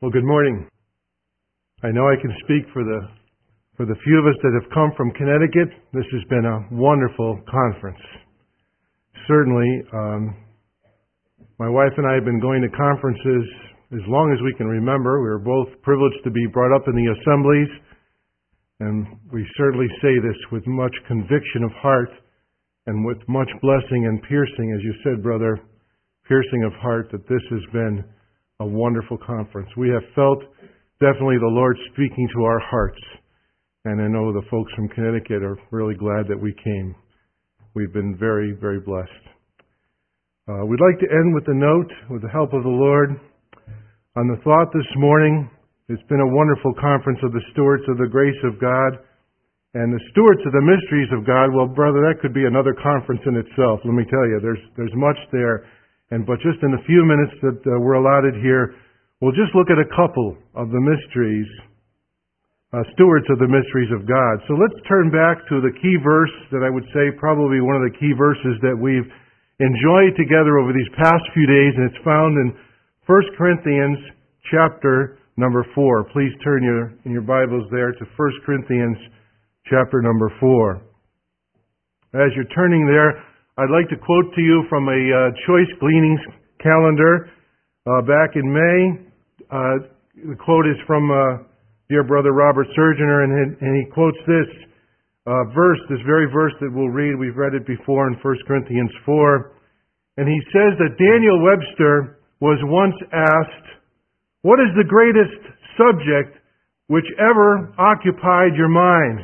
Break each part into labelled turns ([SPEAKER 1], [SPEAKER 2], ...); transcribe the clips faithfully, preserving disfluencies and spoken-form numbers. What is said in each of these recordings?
[SPEAKER 1] Well, good morning. I know I can speak for the for the few of us that have come from Connecticut. This has been a wonderful conference. Certainly, um, my wife and I have been going to conferences as long as we can remember. We were both privileged to be brought up in the assemblies, and we certainly say this with much conviction of heart and with much blessing and piercing, as you said, brother, piercing of heart, that this has been a wonderful conference. We have felt definitely the Lord speaking to our hearts, and I know the folks from Connecticut are really glad that we came. We've been very, very blessed. Uh, we'd like to end with a note, with the help of the Lord, on the thought this morning. It's been a wonderful conference of the stewards of the grace of God, and the stewards of the mysteries of God. Well, brother, that could be another conference in itself. Let me tell you, there's there's much there. And but just in the few minutes that uh, we're allotted here, we'll just look at a couple of the mysteries, uh, stewards of the mysteries of God. So let's turn back to the key verse that I would say probably one of the key verses that we've enjoyed together over these past few days, and it's found in First Corinthians chapter number four. Please turn your in your Bibles there to First Corinthians chapter number four. As you're turning there, I'd like to quote to you from a uh, Choice Gleanings calendar uh, back in May. Uh, the quote is from uh, dear brother Robert Surgener, and, and he quotes this uh, verse, this very verse that we'll read. We've read it before in First Corinthians four. And he says that Daniel Webster was once asked, "What is the greatest subject which ever occupied your mind?"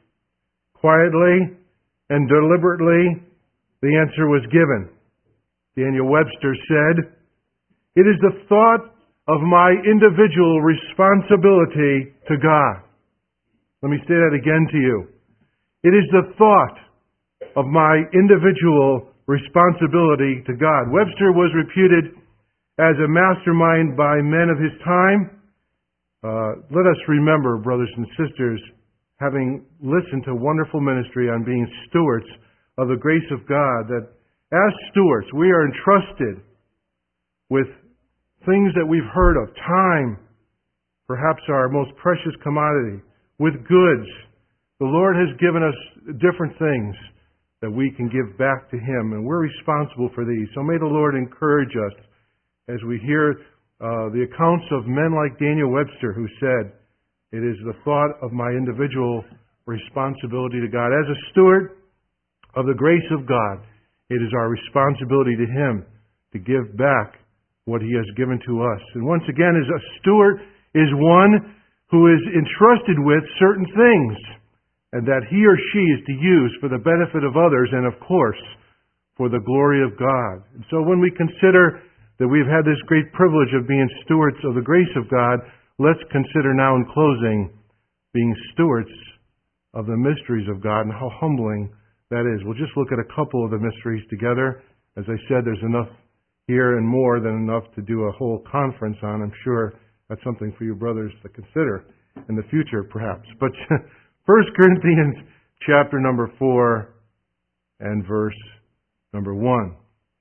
[SPEAKER 1] Quietly and deliberately, the answer was given. Daniel Webster said, "It is the thought of my individual responsibility to God." Let me say that again to you. It is the thought of my individual responsibility to God. Webster was reputed as a mastermind by men of his time. Uh, let us remember, brothers and sisters, having listened to wonderful ministry on being stewards of the grace of God, that as stewards, we are entrusted with things that we've heard of, time, perhaps our most precious commodity, with goods. The Lord has given us different things that we can give back to Him, and we're responsible for these. So may the Lord encourage us as we hear uh, the accounts of men like Daniel Webster, who said, "It is the thought of my individual responsibility to God." As a steward of the grace of God, it is our responsibility to Him to give back what He has given to us. And once again, as a steward is one who is entrusted with certain things, and that he or she is to use for the benefit of others, and of course, for the glory of God. And so when we consider that we've had this great privilege of being stewards of the grace of God, let's consider now in closing being stewards of the mysteries of God and how humbling that is. We'll just look at a couple of the mysteries together. As I said, there's enough here and more than enough to do a whole conference on. I'm sure that's something for you brothers to consider in the future, perhaps. But First Corinthians chapter number four and verse number one.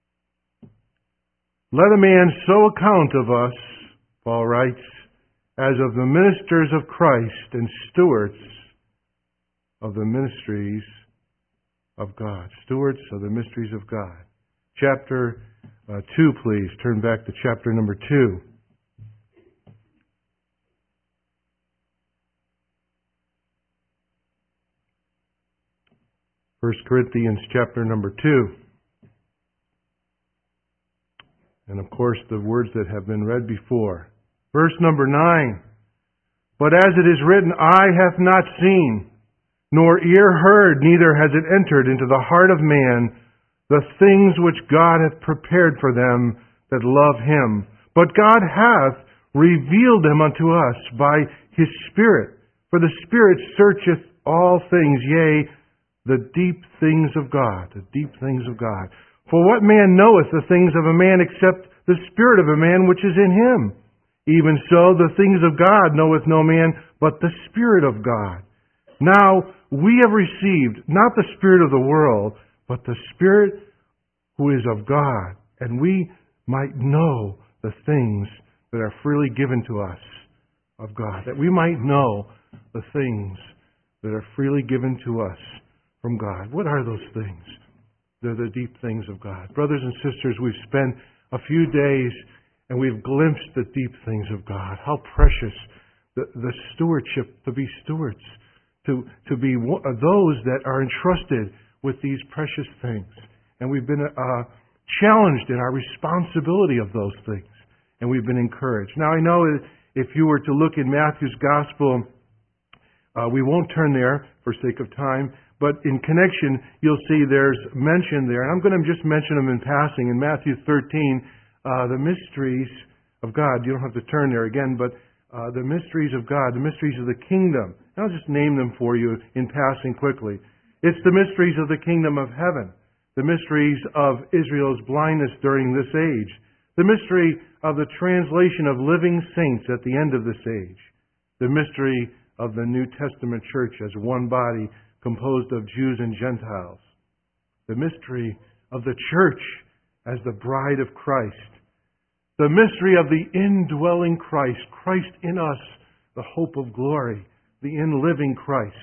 [SPEAKER 1] "Let a man so account of us," Paul writes, "as of the ministers of Christ and stewards of the ministries of God." Stewards of the mysteries of God. Chapter uh, two, please. Turn back to chapter number two. First Corinthians chapter number two. And of course, the words that have been read before. Verse number nine. "But as it is written, eye hath not seen, nor ear heard, neither has it entered into the heart of man, the things which God hath prepared for them that love Him. But God hath revealed them unto us by His Spirit. For the Spirit searcheth all things, yea, the deep things of God." The deep things of God. "For what man knoweth the things of a man except the spirit of a man which is in him? Even so, the things of God knoweth no man but the Spirit of God. Now we have received not the spirit of the world, but the Spirit who is of God, and we might know the things that are freely given to us of God, that we might know the things that are freely given to us from God. What are those things? They're the deep things of God. Brothers and sisters, we've spent a few days and we've glimpsed the deep things of God. How precious the, the stewardship, to be stewards, to, to be those that are entrusted with these precious things. And we've been uh, challenged in our responsibility of those things. And we've been encouraged. Now I know if you were to look in Matthew's Gospel, uh, we won't turn there for sake of time, but in connection, you'll see there's mention there. And I'm going to just mention them in passing. In Matthew thirteen, uh, the mysteries of God. You don't have to turn there again, but uh, the mysteries of God, the mysteries of the kingdom. And I'll just name them for you in passing quickly. It's the mysteries of the kingdom of heaven, the mysteries of Israel's blindness during this age, the mystery of the translation of living saints at the end of this age, the mystery of the New Testament church as one body composed of Jews and Gentiles, the mystery of the church as the bride of Christ, the mystery of the indwelling Christ, Christ in us, the hope of glory, the in-living Christ,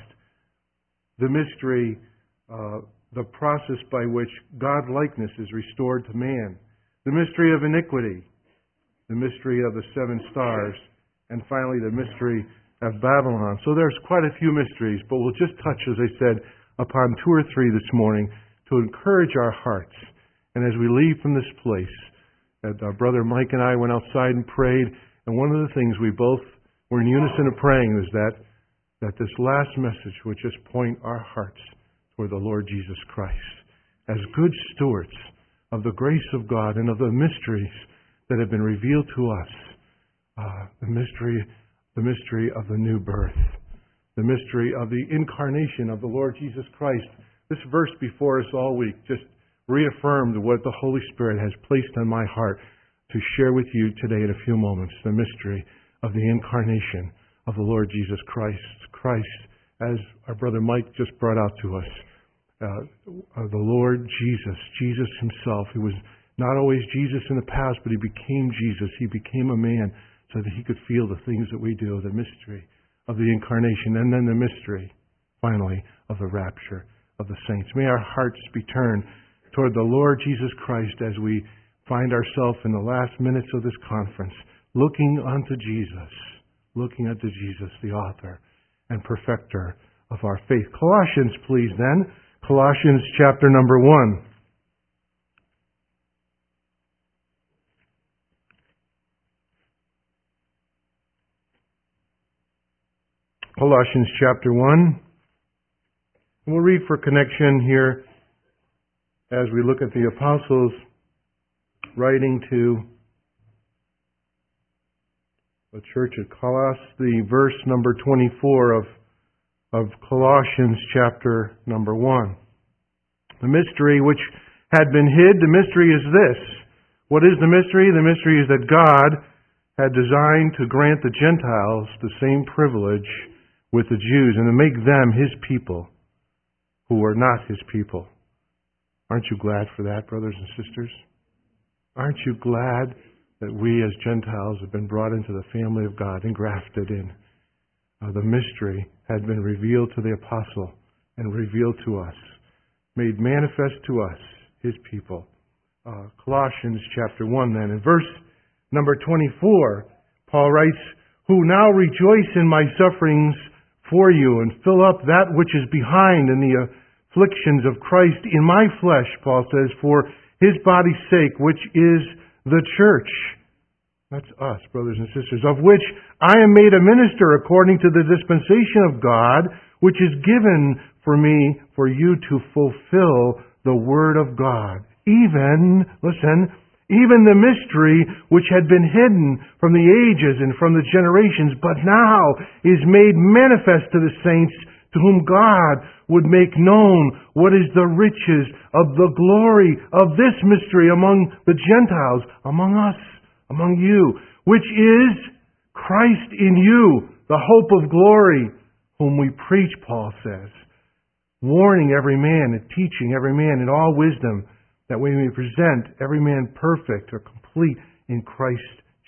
[SPEAKER 1] the mystery, uh, the process by which God-likeness is restored to man, the mystery of iniquity, the mystery of the seven stars, and finally the mystery of Babylon. So there's quite a few mysteries, but we'll just touch, as I said, upon two or three this morning to encourage our hearts. And as we leave from this place, and our brother Mike and I went outside and prayed, and one of the things we both were in unison of praying is that, that this last message would just point our hearts toward the Lord Jesus Christ as good stewards of the grace of God and of the mysteries that have been revealed to us. Uh, the mystery the mystery of the new birth, the mystery of the incarnation of the Lord Jesus Christ. This verse before us all week just reaffirmed what the Holy Spirit has placed on my heart to share with you today in a few moments, the mystery of the incarnation of the Lord Jesus Christ. Christ, as our brother Mike just brought out to us, uh, the Lord Jesus, Jesus himself. He was not always Jesus in the past, but he became Jesus. He became a man so that he could feel the things that we do, the mystery of the incarnation, and then the mystery, finally, of the rapture of the saints. May our hearts be turned toward the Lord Jesus Christ as we find ourselves in the last minutes of this conference, looking unto Jesus, looking unto Jesus, the author and perfecter of our faith. Colossians, please, then. Colossians chapter number one. Colossians chapter one. And we'll read for connection here as we look at the apostles writing to the church at Colossus, the verse number twenty-four of, of Colossians chapter number one. The mystery which had been hid, the mystery is this. What is the mystery? The mystery is that God had designed to grant the Gentiles the same privilege with the Jews and to make them His people who are not His people. Aren't you glad for that, brothers and sisters? Aren't you glad that we as Gentiles have been brought into the family of God and grafted in? Uh, the mystery had been revealed to the apostle and revealed to us, made manifest to us, His people. Uh, Colossians chapter one then. In verse number twenty-four, Paul writes, "Who now rejoice in my sufferings for you and fill up that which is behind in the afflictions of Christ in my flesh," Paul says, "for His body's sake, which is the church." That's us, brothers and sisters, "of which I am made a minister according to the dispensation of God, which is given for me for you to fulfill the word of God. Even," listen, "even the mystery which had been hidden from the ages and from the generations, but now is made manifest to the saints, to whom God would make known what is the riches of the glory of this mystery among the Gentiles," among us, among you, "which is Christ in you, the hope of glory, whom we preach," Paul says, "warning every man and teaching every man in all wisdom, that we may present every man perfect or complete in Christ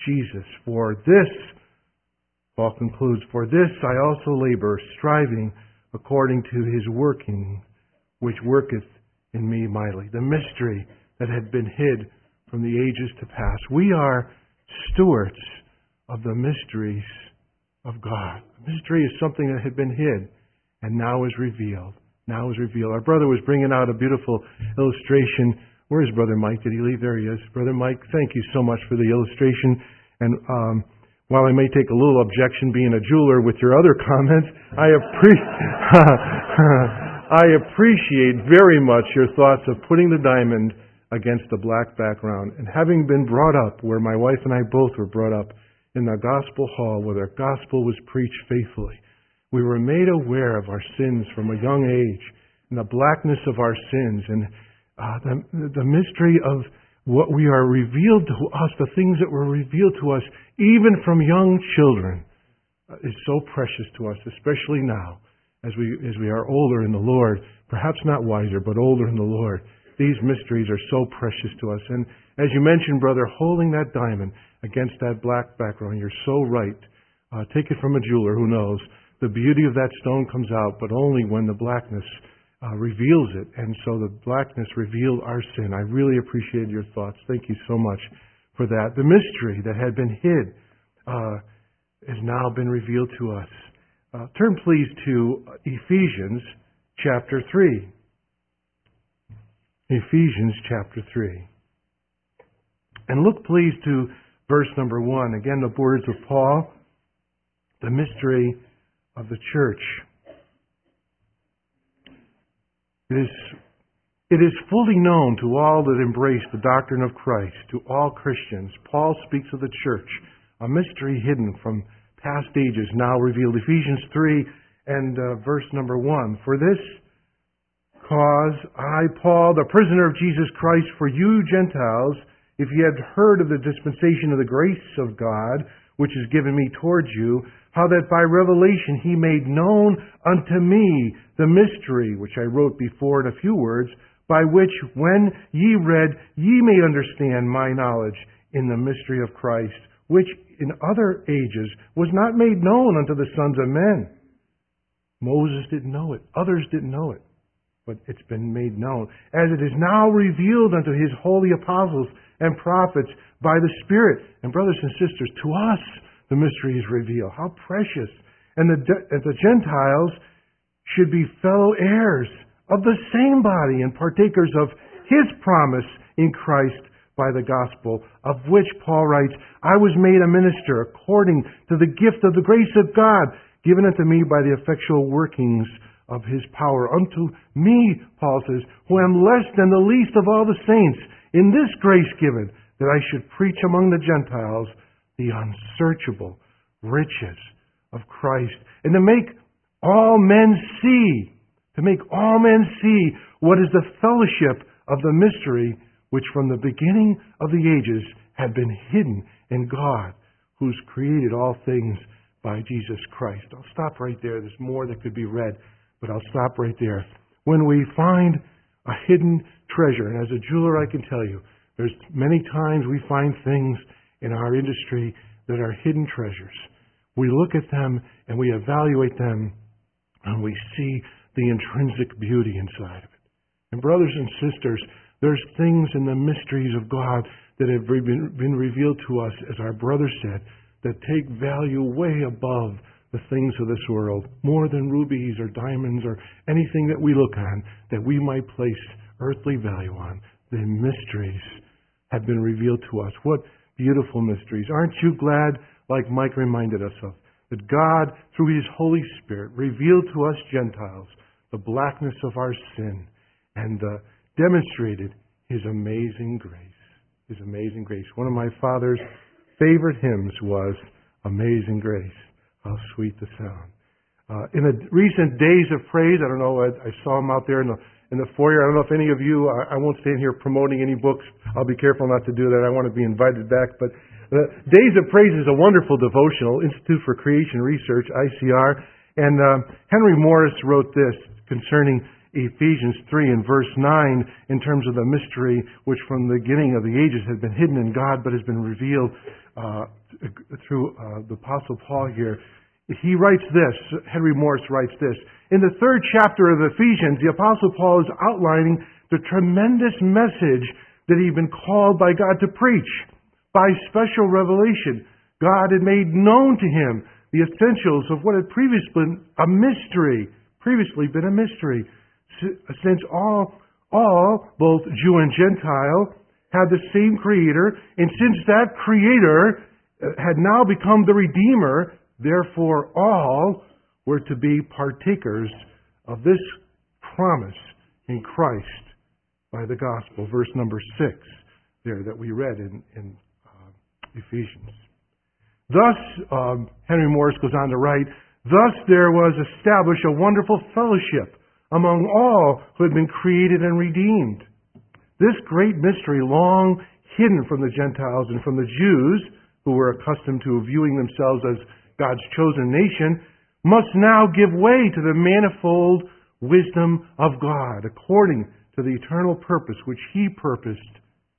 [SPEAKER 1] Jesus. For this, Paul concludes, for this I also labor, striving according to his working, which worketh in me mightily. The mystery that had been hid from the ages to pass. We are stewards of the mysteries of God. The mystery is something that had been hid and now is revealed. Now is revealed. Our brother was bringing out a beautiful illustration. Where is Brother Mike? Did he leave? There he is. Brother Mike, thank you so much for the illustration. And um, while I may take a little objection being a jeweler with your other comments, I, appre- I appreciate very much your thoughts of putting the diamond against the black background. And having been brought up where my wife and I both were brought up in the gospel hall where the gospel was preached faithfully, we were made aware of our sins from a young age and the blackness of our sins and uh, the, the mystery of what we are revealed to us, the things that were revealed to us even from young children uh, is so precious to us, especially now as we as we are older in the Lord, perhaps not wiser, but older in the Lord. These mysteries are so precious to us. And as you mentioned, brother, holding that diamond against that black background, you're so right. Uh, take it from a jeweler who knows. The beauty of that stone comes out, but only when the blackness uh, reveals it. And so the blackness revealed our sin. I really appreciate your thoughts. Thank you so much for that. The mystery that had been hid uh, has now been revealed to us. Uh, turn please to Ephesians chapter three. Ephesians chapter three. And look please to verse number one. Again, the words of Paul, the mystery of the church. It is, it is fully known to all that embrace the doctrine of Christ, to all Christians. Paul speaks of the church, a mystery hidden from past ages, now revealed. Ephesians three and uh, verse number one. For this cause I, Paul, the prisoner of Jesus Christ, for you Gentiles, if ye had heard of the dispensation of the grace of God, which is given me towards you, how that by revelation he made known unto me the mystery, which I wrote before in a few words, by which when ye read, ye may understand my knowledge in the mystery of Christ, which in other ages was not made known unto the sons of men. Moses didn't know it. Others didn't know it. But it's been made known, as it is now revealed unto his holy apostles and prophets by the Spirit. And brothers and sisters, to us the mystery is revealed. How precious. And the, and the Gentiles should be fellow heirs of the same body and partakers of his promise in Christ by the gospel, of which Paul writes, I was made a minister according to the gift of the grace of God, given unto me by the effectual workings of his power. Unto me, Paul says, who am less than the least of all the saints, in this grace given, that I should preach among the Gentiles the unsearchable riches of Christ, and to make all men see, to make all men see what is the fellowship of the mystery which from the beginning of the ages had been hidden in God, who's created all things by Jesus Christ. I'll stop right there. There's more that could be read, but I'll stop right there. When we find a hidden treasure, and as a jeweler I can tell you, there's many times we find things in our industry that are hidden treasures. We look at them and we evaluate them and we see the intrinsic beauty inside of it. And brothers and sisters, there's things in the mysteries of God that have been, been revealed to us, as our brother said, that take value way above the things of this world, more than rubies or diamonds or anything that we look on that we might place earthly value on. The mysteries have been revealed to us. What beautiful mysteries. Aren't you glad, like Mike reminded us of, that God, through his Holy Spirit, revealed to us Gentiles the blackness of our sin and uh, demonstrated his amazing grace. His amazing grace. One of my father's favorite hymns was Amazing Grace. How sweet the sound. Uh, in the recent Days of Praise, I don't know, I, I saw them out there in the in the foyer. I don't know if any of you, I, I won't stand here promoting any books. I'll be careful not to do that. I want to be invited back. But the Days of Praise is a wonderful devotional, Institute for Creation Research, I C R. And uh, Henry Morris wrote this concerning Ephesians three and verse nine in terms of the mystery which from the beginning of the ages had been hidden in God but has been revealed uh, through uh, the Apostle Paul here. He writes this, Henry Morris writes this, in the third chapter of Ephesians, the Apostle Paul is outlining the tremendous message that he'd been called by God to preach. By special revelation, God had made known to him the essentials of what had previously been a mystery, previously been a mystery. Since all, all, both Jew and Gentile, had the same Creator, and since that Creator had now become the Redeemer, therefore all were to be partakers of this promise in Christ by the gospel. Verse number six there that we read in, in uh, Ephesians. Thus, um, Henry Morris goes on to write, thus there was established a wonderful fellowship among all who had been created and redeemed. This great mystery, long hidden from the Gentiles and from the Jews, who were accustomed to viewing themselves as God's chosen nation, must now give way to the manifold wisdom of God, according to the eternal purpose which He purposed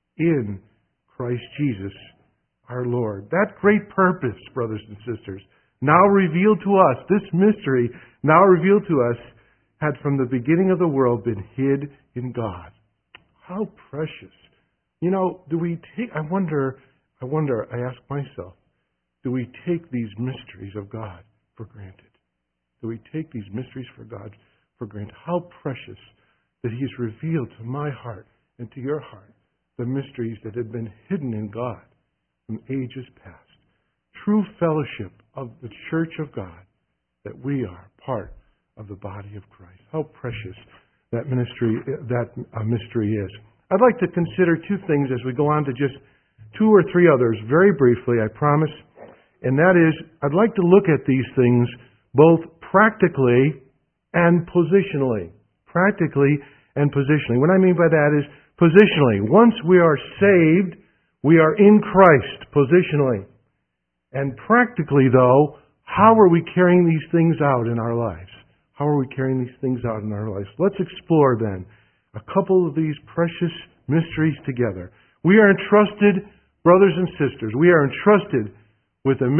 [SPEAKER 1] in Christ Jesus our Lord. That great purpose, brothers and sisters, now revealed to us, this mystery now revealed to us, had from the beginning of the world been hid in God. How precious. You know, do we take, I wonder, I wonder, I ask myself, do we take these mysteries of God for granted? Do we take these mysteries for God for granted? How precious that He's revealed to my heart and to your heart the mysteries that had been hidden in God from ages past. True fellowship of the Church of God, that we are part of the body of Christ. How precious that ministry, that uh, mystery is. I'd like to consider two things as we go on to just two or three others, very briefly, I promise. And that is, I'd like to look at these things both practically and positionally. Practically and positionally. What I mean by that is positionally. Once we are saved, we are in Christ positionally. And practically, though, how are we carrying these things out in our lives? How are we carrying these things out in our lives? Let's explore then a couple of these precious mysteries together. We are entrusted, brothers and sisters, we are entrusted with the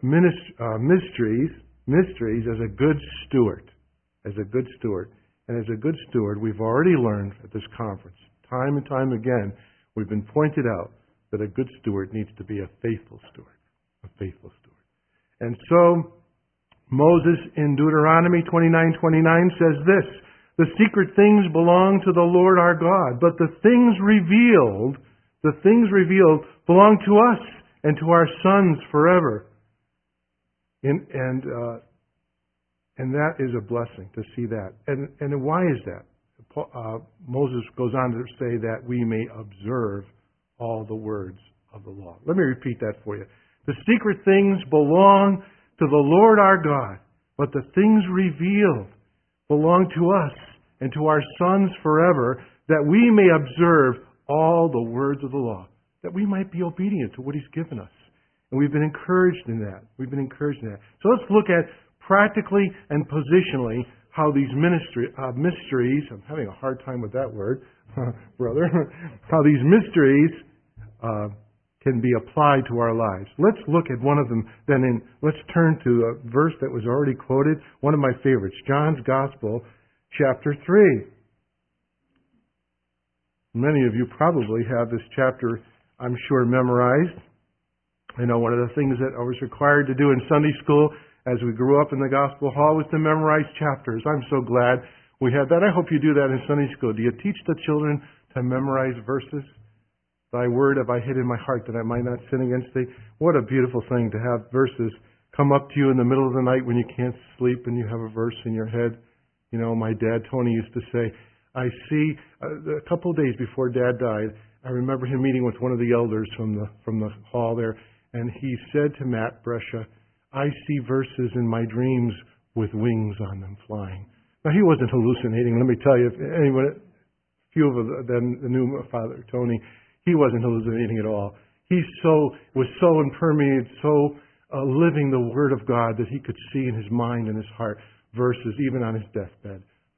[SPEAKER 1] uh, mysteries, mysteries as a good steward. As a good steward. And as a good steward, we've already learned at this conference, time and time again, we've been pointed out that a good steward needs to be a faithful steward. A faithful steward. And so, Moses in Deuteronomy twenty-nine twenty-nine says this, the secret things belong to the Lord our God, but the things revealed, the things revealed belong to us and to our sons forever. And, and, uh, and that is a blessing to see that. And, and why is that? Uh, Moses goes on to say that we may observe all the words of the law. Let me repeat that for you. The secret things belong to the Lord our God, but the things revealed belong to us and to our sons forever, that we may observe all the words of the law, that we might be obedient to what He's given us. And we've been encouraged in that. We've been encouraged in that. So let's look at practically and positionally how these ministry, uh, mysteries, I'm having a hard time with that word, brother, how these mysteries uh, can be applied to our lives. Let's look at one of them. Then in, let's turn to a verse that was already quoted, one of my favorites, John's Gospel, chapter three. Many of you probably have this chapter, I'm sure, memorized. I know one of the things that I was required to do in Sunday school as we grew up in the Gospel Hall was to memorize chapters. I'm so glad we had that. I hope you do that in Sunday school. Do you teach the children to memorize verses? Thy word have I hid in my heart that I might not sin against thee. What a beautiful thing to have verses come up to you in the middle of the night when you can't sleep and you have a verse in your head. You know, my dad, Tony, used to say, I see, uh, a couple of days before Dad died, I remember him meeting with one of the elders from the from the hall there, and he said to Matt Brescia, I see verses in my dreams with wings on them flying. Now, he wasn't hallucinating. Let me tell you, if anyone, few of them knew Father Tony, he wasn't hallucinating at all. He so was so impermeated, so uh, living the Word of God that he could see in his mind and his heart verses, even on his deathbed,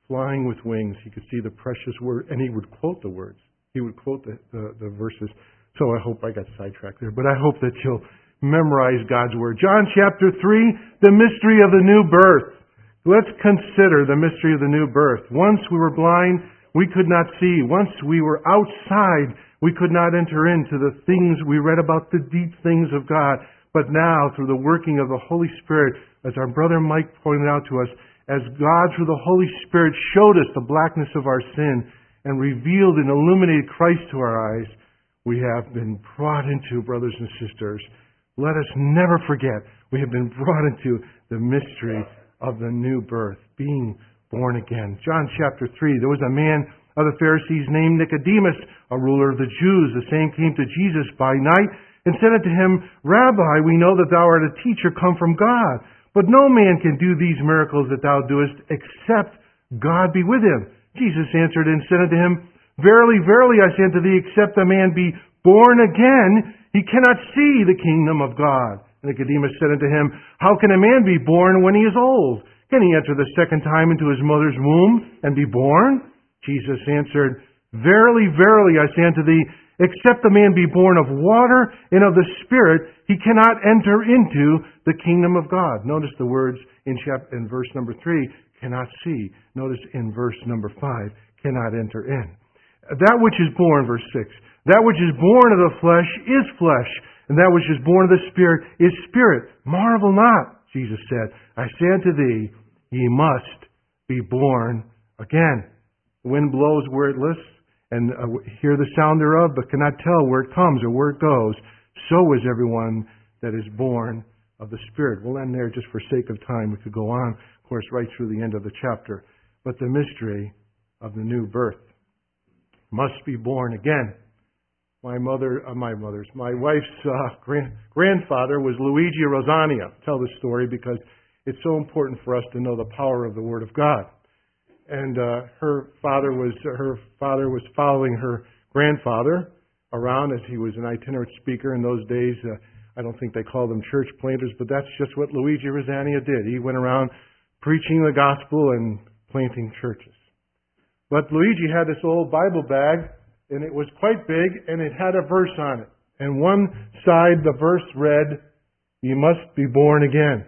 [SPEAKER 1] flying with wings. He could see the precious word, and he would quote the words. He would quote the, the, the verses. So I hope I got sidetracked there, but I hope that you'll memorize God's Word. John chapter three, the mystery of the new birth. Let's consider the mystery of the new birth. Once we were blind, we could not see. Once we were outside, we could not enter into the things we read about, the deep things of God. But now, through the working of the Holy Spirit, as our brother Mike pointed out to us, as God through the Holy Spirit showed us the blackness of our sin and revealed and illuminated Christ to our eyes, we have been brought into, brothers and sisters, let us never forget, we have been brought into the mystery of the new birth, being born again. John chapter three, there was a man of the Pharisees named Nicodemus, a ruler of the Jews. The same came to Jesus by night and said unto him, Rabbi, we know that thou art a teacher come from God, but no man can do these miracles that thou doest except God be with him. Jesus answered and said unto him, Verily, verily, I say unto thee, except a man be born again, he cannot see the kingdom of God. Nicodemus said unto him, How can a man be born when he is old? Can he enter the second time into his mother's womb and be born? Jesus answered, Verily, verily, I say unto thee, except a man be born of water and of the Spirit, he cannot enter into the kingdom of God. Notice the words in chapter, in verse number three, cannot see. Notice in verse number five, cannot enter in. That which is born, verse six, that which is born of the flesh is flesh, and that which is born of the Spirit is spirit. Marvel not, Jesus said, I say unto thee, ye must be born again. The wind blows where it lists, and uh, hear the sound thereof, but cannot tell where it comes or where it goes. So is everyone that is born of the Spirit. We'll end there just for sake of time. We could go on, of course, right through the end of the chapter. But the mystery of the new birth must be born again. My mother, uh, my mother's, my wife's uh, grand, grandfather was Luigi Rosani. I tell this story because it's so important for us to know the power of the Word of God. And uh, her father was her father was following her grandfather around as he was an itinerant speaker in those days. Uh, I don't think they called them church planters, but that's just what Luigi Rosani did. He went around preaching the gospel and planting churches. But Luigi had this old Bible bag, and it was quite big, and it had a verse on it. And one side, the verse read, "You must be born again."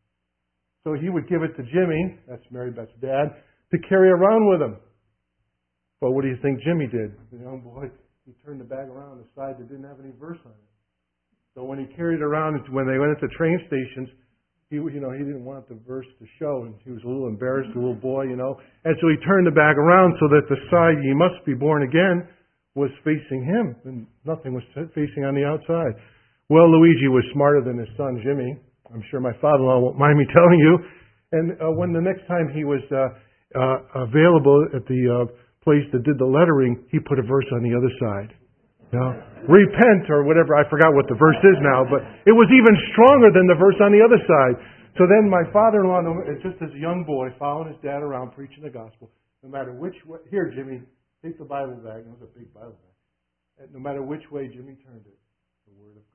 [SPEAKER 1] So he would give it to Jimmy, that's Mary Beth's dad, to carry around with him. Well, what do you think Jimmy did? The young boy, he turned the bag around on the side that didn't have any verse on it. So when he carried it around, when they went into train stations, he, you know, he didn't want the verse to show, and he was a little embarrassed, a little boy, you know. And so he turned the bag around so that the side, "You must be born again," was facing him, and nothing was facing on the outside. Well, Luigi was smarter than his son, Jimmy. I'm sure my father-in-law won't mind me telling you. And uh, when the next time he was uh, uh, available at the uh, place that did the lettering, he put a verse on the other side. You know, repent or whatever. I forgot what the verse is now, but it was even stronger than the verse on the other side. So then my father-in-law, just as a young boy, following his dad around preaching the gospel, no matter which way, here, Jimmy, take the Bible bag. It was a big Bible bag. And no matter which way Jimmy turned it, the Word of God.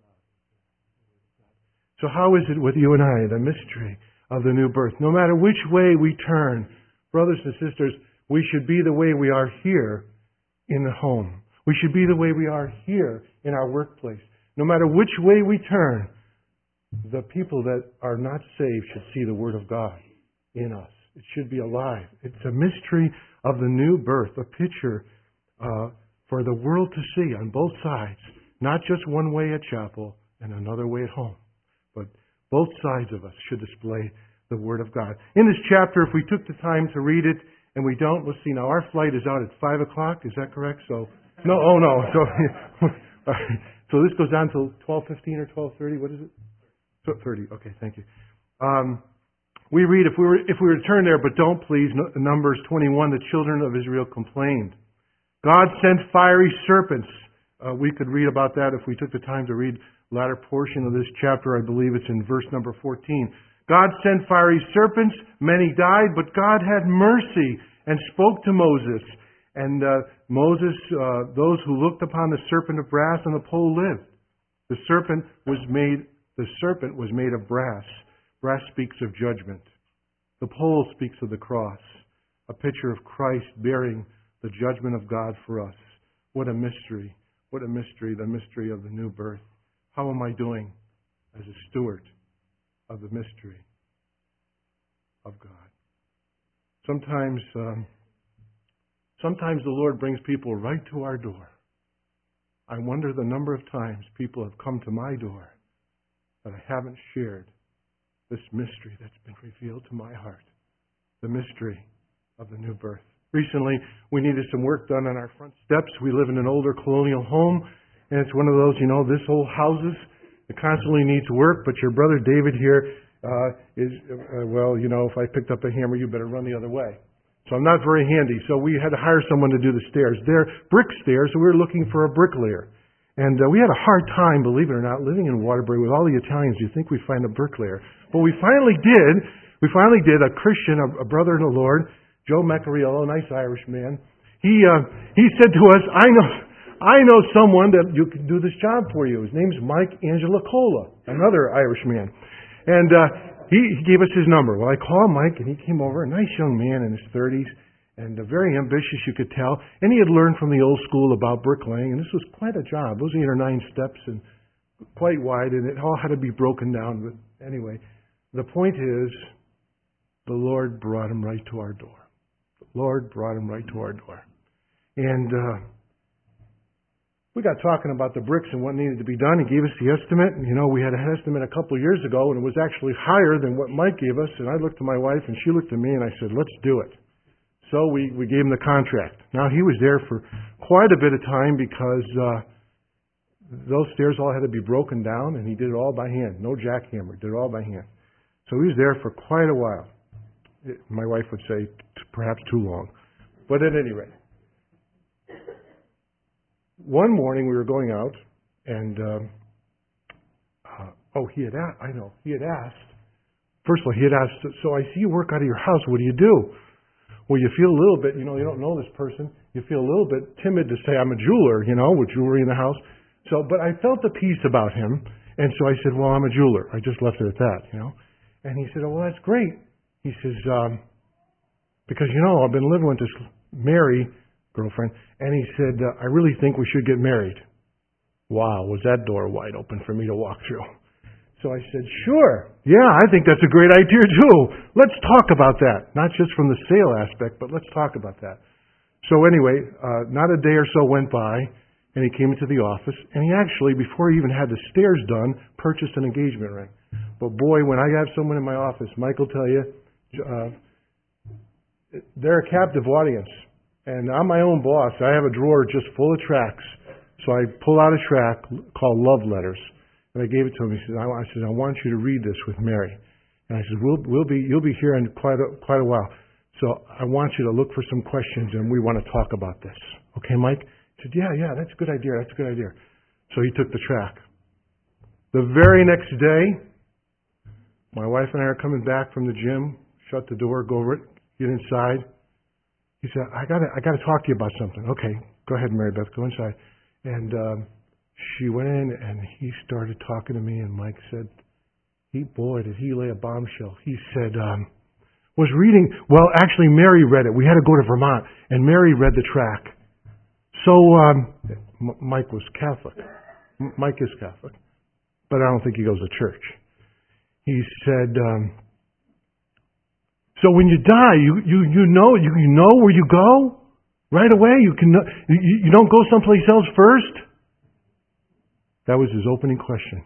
[SPEAKER 1] So how is it with you and I, the mystery of the new birth? No matter which way we turn, brothers and sisters, we should be the way we are here in the home. We should be the way we are here in our workplace. No matter which way we turn, the people that are not saved should see the Word of God in us. It should be alive. It's a mystery of the new birth, a picture uh, for the world to see on both sides. Not just one way at chapel and another way at home. But both sides of us should display the Word of God. In this chapter, if we took the time to read it, and we don't, let's see, now our flight is out at five o'clock, is that correct? So, no, oh no. So, all right. So this goes on till twelve fifteen or twelve thirty, what is it? twelve thirty, okay, thank you. Um, we read, if we were if we were to turn there, but don't please, Numbers twenty-one, the children of Israel complained. God sent fiery serpents. Uh, we could read about that if we took the time to read the latter portion of this chapter. I believe it's in verse number fourteen. God sent fiery serpents, many died, but God had mercy and spoke to Moses. And uh, Moses, uh, those who looked upon the serpent of brass on the pole lived. The serpent was made. The serpent was made of brass. Brass speaks of judgment. The pole speaks of the cross. a picture of Christ bearing the judgment of God for us. What a mystery. What a mystery, the mystery of the new birth. How am I doing as a steward of the mystery of God? Sometimes, um, sometimes the Lord brings people right to our door. I wonder the number of times people have come to my door that I haven't shared this mystery that's been revealed to my heart. The mystery of the new birth. Recently, we needed some work done on our front steps. We live in an older colonial home, and it's one of those, you know, this old houses, it constantly needs work, but your brother David here uh, is, uh, well, you know, if I picked up a hammer, you better run the other way. So I'm not very handy. So we had to hire someone to do the stairs. They're brick stairs, so we were looking for a bricklayer. And uh, we had a hard time, believe it or not, living in Waterbury with all the Italians. You'd think we'd find a bricklayer. But we finally did. We finally did. A Christian, a, a brother in the Lord, Joe Macariello, a nice Irish man. He uh, he said to us, I know I know someone that you can do this job for you. His name's Mike Angelicola, another Irish man. And uh, he, he gave us his number. Well, I called Mike, and he came over, a nice young man in his thirties, and uh, very ambitious, you could tell. And he had learned from the old school about bricklaying, and this was quite a job. It was eight or nine steps and quite wide, and it all had to be broken down. But anyway, the point is, the Lord brought him right to our door. The Lord brought him right to our door. And uh, we got talking about the bricks and what needed to be done. He gave us the estimate. And, you know, we had an estimate a couple of years ago, and it was actually higher than what Mike gave us. And I looked at my wife, and she looked at me, and I said, let's do it. So we, we gave him the contract. Now, he was there for quite a bit of time because uh, those stairs all had to be broken down, and he did it all by hand. No jackhammer. Did it all by hand. So he was there for quite a while. It, my wife would say t- perhaps too long. But at any rate, one morning we were going out, and um, uh, oh, he had asked, I know, he had asked, first of all, he had asked, so I see you work out of your house, what do you do? Well, you feel a little bit, you know, you don't know this person, you feel a little bit timid to say, I'm a jeweler, you know, with jewelry in the house. So, but I felt the peace about him, and so I said, well, I'm a jeweler. I just left it at that, you know. And he said, oh, well, that's great. He says, um, because, you know, I've been living with this Mary girlfriend, and he said, uh, I really think we should get married. Wow, was that door wide open for me to walk through. So I said, sure. Yeah, I think that's a great idea too. Let's talk about that. Not just from the sale aspect, but let's talk about that. So anyway, uh, not a day or so went by, and he came into the office, and he actually, before he even had the stairs done, purchased an engagement ring. But boy, when I have someone in my office, Mike will tell you, uh, they're a captive audience. And I'm my own boss. I have a drawer just full of tracts. So I pull out a tract called Love Letters. And I gave it to him. He said, I, I said, I want you to read this with Mary. And I said, we'll, we'll be, you'll be here in quite a, quite a while. So I want you to look for some questions, and we want to talk about this. Okay, Mike? He said, yeah, yeah, that's a good idea. That's a good idea. So he took the tract. The very next day, my wife and I are coming back from the gym, shut the door, go over it, get inside. He said, I gotta, I gotta talk to you about something. Okay, go ahead, Mary Beth, go inside. And um, she went in, and he started talking to me, and Mike said, he, boy, did he lay a bombshell. He said, um, was reading, well, actually, Mary read it. We had to go to Vermont, and Mary read the tract. So, um, M- Mike was Catholic. M- Mike is Catholic, but I don't think he goes to church. He said, um, so when you die, you, you, you know, you, you know where you go right away. You can, you, you don't go someplace else first. That was his opening question.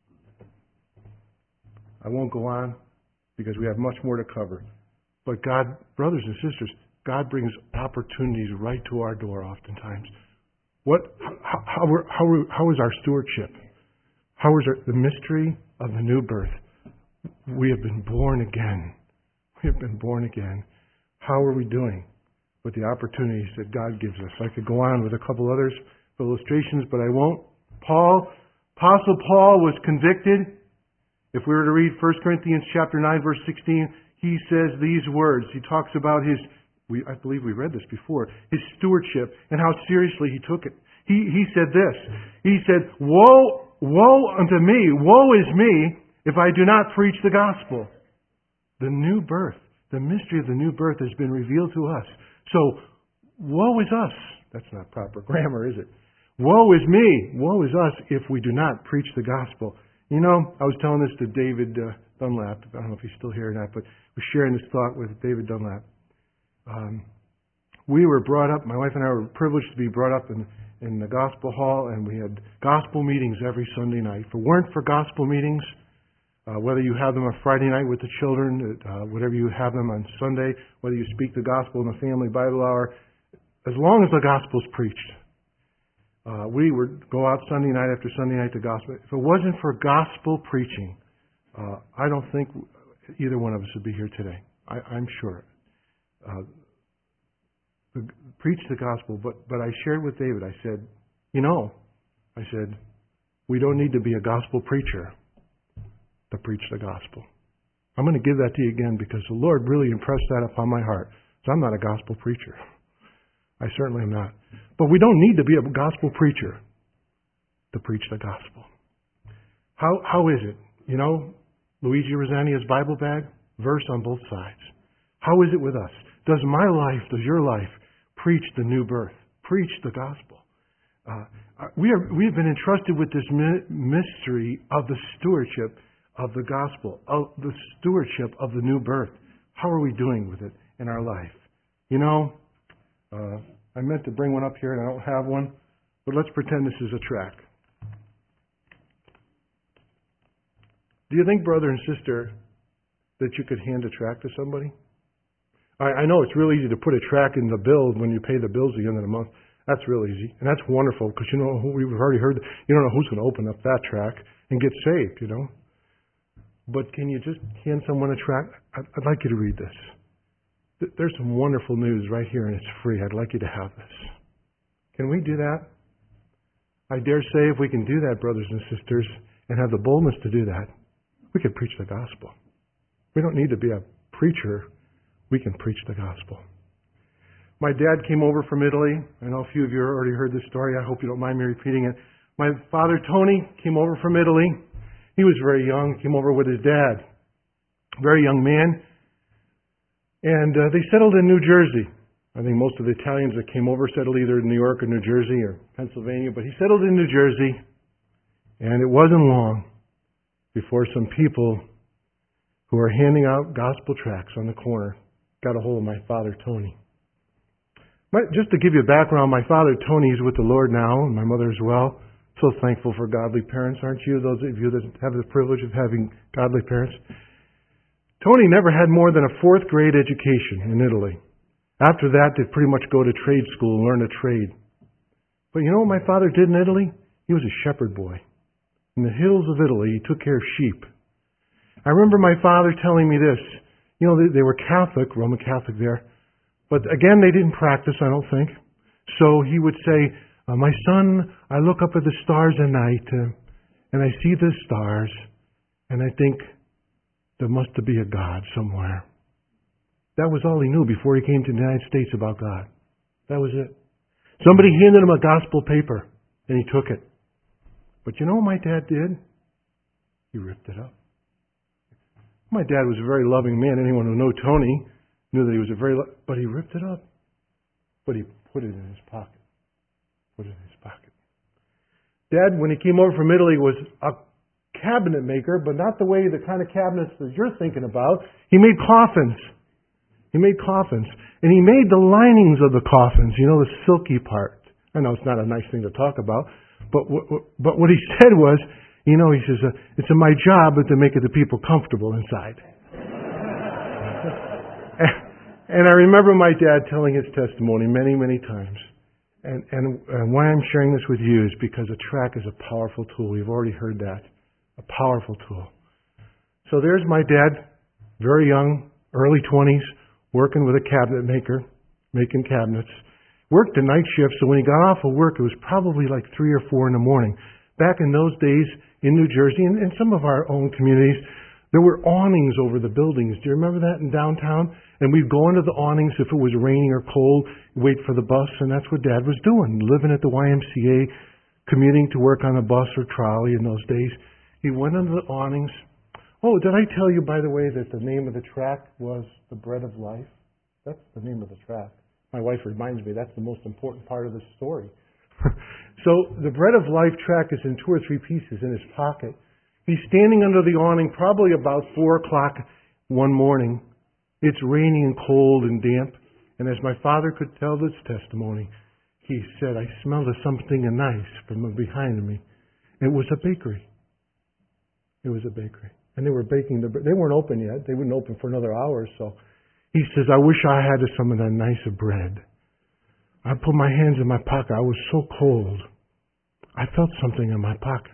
[SPEAKER 1] I won't go on because we have much more to cover. But God, brothers and sisters, God brings opportunities right to our door oftentimes. What, how, how, how, how is our stewardship? How is our, the mystery of the new birth? We have been born again. We have been born again. How are we doing with the opportunities that God gives us? I could go on with a couple others illustrations, but I won't. Paul, Apostle Paul was convicted. If we were to read First Corinthians chapter nine, verse sixteen, he says these words. He talks about his, we, I believe we read this before, his stewardship and how seriously he took it. He, he said this. He said, woe, woe unto me, woe is me if I do not preach the gospel. The new birth. The mystery of the new birth has been revealed to us. So, woe is us. That's not proper grammar, is it? Woe is me. Woe is us if we do not preach the gospel. You know, I was telling this to David uh, Dunlap. I don't know if he's still here or not, but I was sharing this thought with David Dunlap. Um, we were brought up, my wife and I were privileged to be brought up in, in the gospel hall, and we had gospel meetings every Sunday night. If it weren't for gospel meetings, uh, whether you have them on Friday night with the children, uh, whatever you have them on Sunday, whether you speak the gospel in the family Bible hour, as long as the gospel's preached, uh, we would go out Sunday night after Sunday night to gospel. If it wasn't for gospel preaching, uh, I don't think either one of us would be here today. I, I'm sure. Uh, the, preach the gospel, but, but I shared with David, I said, you know, I said, we don't need to be a gospel preacher to preach the gospel. I'm going to give that to you again because the Lord really impressed that upon my heart. So I'm not a gospel preacher. I certainly am not. But we don't need to be a gospel preacher to preach the gospel. How how is it? You know, Luigi Rosania's Bible bag, verse on both sides. How is it with us? Does my life, does your life, preach the new birth? Preach the gospel? Uh, we are we have been entrusted with this mi- mystery of the stewardship of the gospel, of the stewardship of the new birth. How are we doing with it in our life? You know, uh, I meant to bring one up here and I don't have one, but let's pretend this is a track. Do you think, brother and sister, that you could hand a track to somebody? I, I know it's real easy to put a track in the bill when you pay the bills at the end of the month. That's real easy. And that's wonderful because, you know, we've already heard, you don't know who's going to open up that track and get saved, you know. But can you just hand someone a track? I'd, I'd like you to read this. There's some wonderful news right here, and it's free. I'd like you to have this. Can we do that? I dare say if we can do that, brothers and sisters, and have the boldness to do that, we can preach the gospel. We don't need to be a preacher. We can preach the gospel. My dad came over from Italy. I know a few of you already heard this story. I hope you don't mind me repeating it. My father, Tony, came over from Italy. He was very young, came over with his dad. Very young man. And uh, they settled in New Jersey. I think most of the Italians that came over settled either in New York or New Jersey or Pennsylvania, but he settled in New Jersey. And it wasn't long before some people who were handing out gospel tracts on the corner got a hold of my father, Tony. My, just to give you a background, my father, Tony, is with the Lord now, and my mother as well. So thankful for godly parents, aren't you? Those of you that have the privilege of having godly parents. Tony never had more than a fourth grade education in Italy. After that, they'd pretty much go to trade school and learn a trade. But you know what my father did in Italy? He was a shepherd boy. In the hills of Italy, he took care of sheep. I remember my father telling me this. You know, they, they were Catholic, Roman Catholic there. But again, they didn't practice, I don't think. So he would say, uh, my son, I look up at the stars at night, uh, and I see the stars, and I think there must be a God somewhere. That was all he knew before he came to the United States about God. That was it. Somebody handed him a gospel paper, and he took it. But you know what my dad did? He ripped it up. My dad was a very loving man. Anyone who knew Tony knew that he was a very... Lo- but he ripped it up. But he put it in his pocket. Put it in his pocket. Dad, when he came over from Italy, was a cabinet maker, but not the way, the kind of cabinets that you're thinking about. He made coffins. He made coffins. And he made the linings of the coffins, you know, the silky part. I know it's not a nice thing to talk about, but w- but what he said was, you know, he says, uh, it's my job to make it the people comfortable inside. And I remember my dad telling his testimony many, many times. And, and, and why I'm sharing this with you is because a track is a powerful tool. We've already heard that. A powerful tool. So there's my dad, very young, early twenties, working with a cabinet maker, making cabinets. Worked a night shift, so when he got off of work, it was probably like three or four in the morning. Back in those days in New Jersey and in some of our own communities, there were awnings over the buildings. Do you remember that in downtown? And we'd go under the awnings if it was raining or cold, wait for the bus, and that's what Dad was doing, living at the Y M C A, commuting to work on a bus or trolley in those days. He went under the awnings, Oh, did I tell you, by the way, that the name of the track was The Bread of Life? That's the name of the track. My wife reminds me that's the most important part of the story. So the Bread of Life track is in two or three pieces in his pocket. He's standing under the awning probably about four o'clock one morning. It's raining and cold and damp. And as my father could tell this testimony, he said, I smelled of something nice from behind me. It was a bakery. It was a bakery. And they were baking the bread. They weren't open yet. They wouldn't open for another hour or so. He says, I wish I had some of that nicer bread. I put my hands in my pocket. I was so cold. I felt something in my pocket.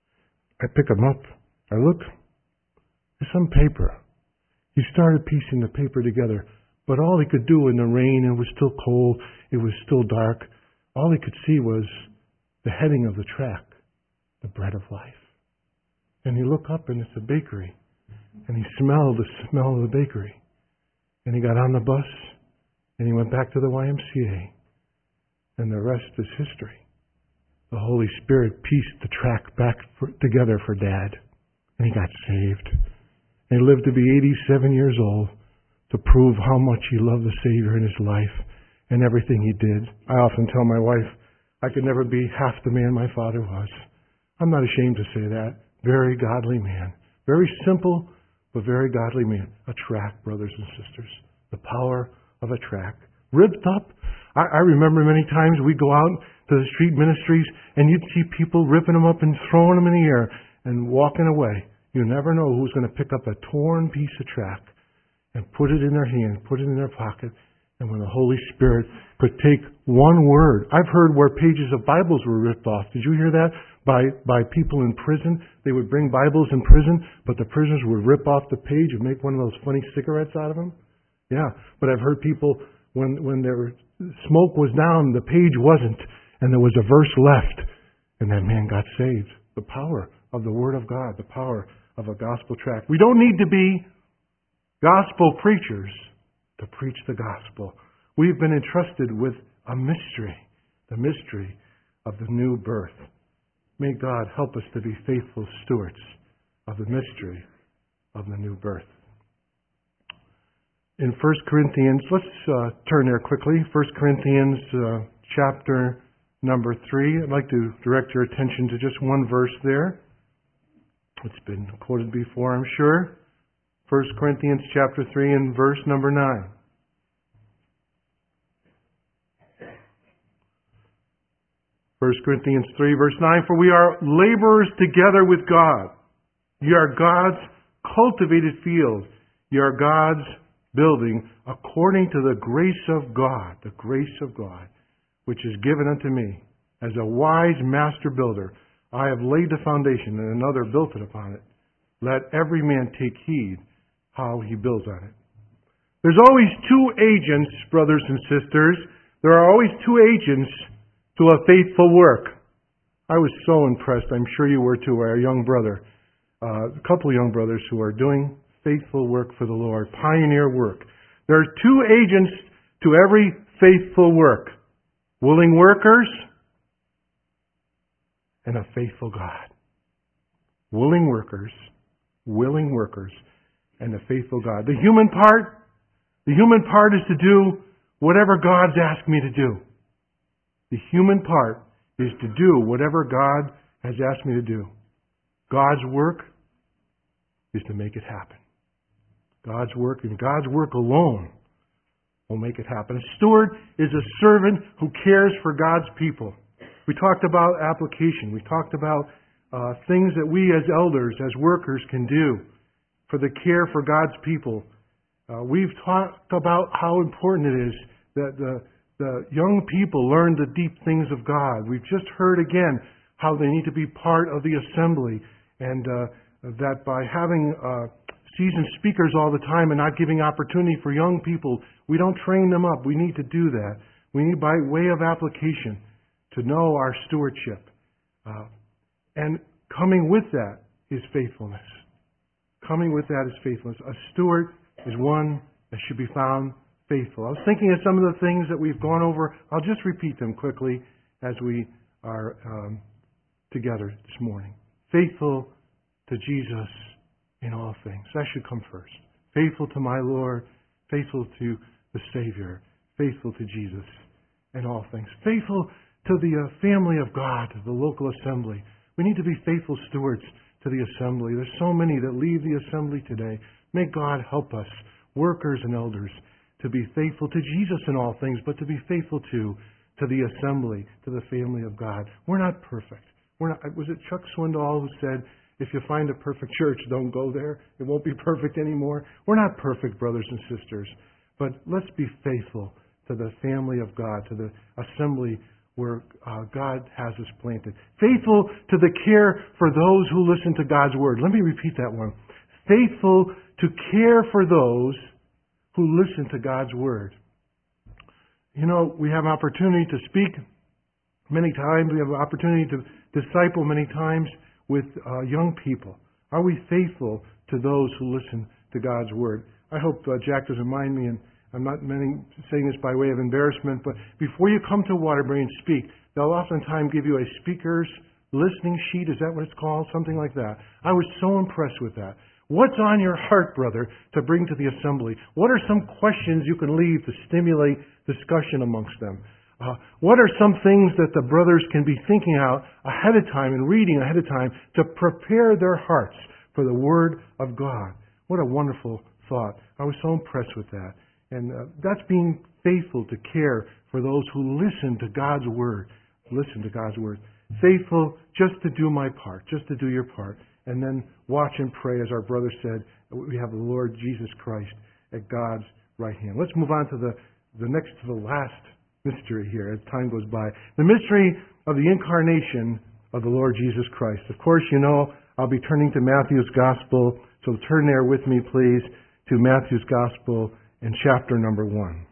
[SPEAKER 1] I pick them up. I look. There's some paper. He started piecing the paper together. But all he could do in the rain, it was still cold, it was still dark, all he could see was the heading of the track, The Bread of Life. And he looked up and it's a bakery. And he smelled the smell of the bakery. And he got on the bus and he went back to the Y M C A. And the rest is history. The Holy Spirit pieced the track back for, together for Dad. And he got saved. And he lived to be eighty-seven years old to prove how much he loved the Savior in his life and everything he did. I often tell my wife, I could never be half the man my father was. I'm not ashamed to say that. Very godly man. Very simple, but very godly man. A track, brothers and sisters. The power of a track. Ripped up. I, I remember many times we'd go out to the street ministries and you'd see people ripping them up and throwing them in the air and walking away. You never know who's going to pick up a torn piece of track and put it in their hand, put it in their pocket, and when the Holy Spirit could take one word. I've heard where pages of Bibles were ripped off. Did you hear that? By by people in prison. They would bring Bibles in prison, but the prisoners would rip off the page and make one of those funny cigarettes out of them. Yeah, but I've heard people, when, when their smoke was down, the page wasn't, and there was a verse left, and that man got saved. The power of the Word of God, the power of a gospel tract. We don't need to be gospel preachers to preach the gospel. We've been entrusted with a mystery, the mystery of the new birth. May God help us to be faithful stewards of the mystery of the new birth. In First Corinthians, let's uh, turn there quickly. First Corinthians uh, chapter number three. I'd like to direct your attention to just one verse there. It's been quoted before, I'm sure. First Corinthians chapter three and verse number nine. First Corinthians three verse nine, for we are laborers together with God. Ye are God's cultivated field. Ye are God's building according to the grace of God, the grace of God, which is given unto me. As a wise master builder, I have laid the foundation and another built it upon it. Let every man take heed how he builds on it. There's always two agents, brothers and sisters. There are always two agents to a faithful work. I was so impressed, I'm sure you were too, our young brother, uh, a couple of young brothers who are doing faithful work for the Lord, pioneer work. There are two agents to every faithful work. Willing workers and a faithful God. Willing workers, willing workers, and a faithful God. The human part, the human part is to do whatever God's asked me to do. The human part is to do whatever God has asked me to do. God's work is to make it happen. God's work and God's work alone will make it happen. A steward is a servant who cares for God's people. We talked about application. We talked about uh, things that we as elders, as workers can do for the care for God's people. Uh, we've talked about how important it is that the, the young people learn the deep things of God. We've just heard again how they need to be part of the assembly, and uh, that by having uh, seasoned speakers all the time and not giving opportunity for young people, we don't train them up. We need to do that. We need, by way of application, to know our stewardship. Uh, and coming with that is faithfulness. Coming with that is faithfulness. A steward is one that should be found faithful. I was thinking of some of the things that we've gone over. I'll just repeat them quickly as we are um, together this morning. Faithful to Jesus in all all things. That should come first. Faithful to my Lord, faithful to the Savior, faithful to Jesus in all things. Faithful to the uh, family of God, the local assembly. We need to be faithful stewards to the assembly. There's so many that leave the assembly today. May God help us, workers and elders, to be faithful to Jesus in all things, but to be faithful to, to the assembly, to the family of God. We're not perfect. We're not, was it Chuck Swindoll who said, if you find a perfect church, don't go there. It won't be perfect anymore. We're not perfect, brothers and sisters. But let's be faithful to the family of God, to the assembly where uh, God has us planted. Faithful to the care for those who listen to God's Word. Let me repeat that one. Faithful to care for those who listen to God's Word. You know, we have opportunity to speak many times. We have an opportunity to disciple many times with uh, young people. Are we faithful to those who listen to God's Word? I hope uh, Jack doesn't mind me, and I'm not meaning, saying this by way of embarrassment, but before you come to Waterbury and speak, they'll oftentimes give you a speaker's listening sheet. Is that what it's called? Something like that. I was so impressed with that. What's on your heart, brother, to bring to the assembly? What are some questions you can leave to stimulate discussion amongst them? Uh, what are some things that the brothers can be thinking out ahead of time and reading ahead of time to prepare their hearts for the Word of God? What a wonderful thought. I was so impressed with that. And uh, that's being faithful to care for those who listen to God's Word. Listen to God's Word. Faithful just to do my part, just to do your part. And then watch and pray, as our brother said, we have the Lord Jesus Christ at God's right hand. Let's move on to the, the next to the last mystery here as time goes by. The mystery of the incarnation of the Lord Jesus Christ. Of course, you know, I'll be turning to Matthew's Gospel, so turn there with me, please, to Matthew's Gospel in chapter number one.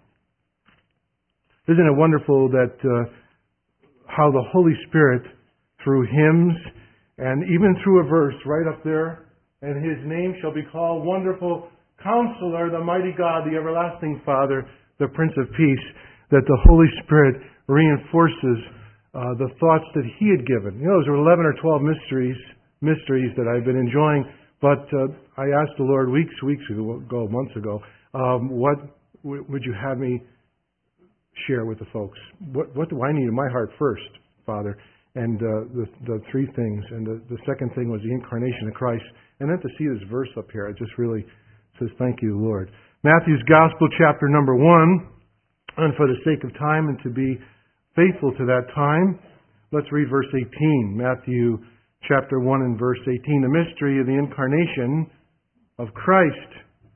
[SPEAKER 1] Isn't it wonderful that uh, how the Holy Spirit, through hymns and even through a verse right up there, and His name shall be called Wonderful Counselor, the Mighty God, the Everlasting Father, the Prince of Peace, that the Holy Spirit reinforces uh, the thoughts that He had given. You know, those are eleven or twelve mysteries, mysteries that I've been enjoying, but uh, I asked the Lord weeks, weeks ago, months ago, um, what w- would you have me share with the folks? What, what do I need in my heart first, Father? And uh, the, the three things. And the, the second thing was the incarnation of Christ. And then to see this verse up here, it just really says, thank you, Lord. Matthew's Gospel, chapter number one. And for the sake of time and to be faithful to that time, let's read verse eighteen. Matthew chapter one and verse eighteen. The mystery of the incarnation of Christ.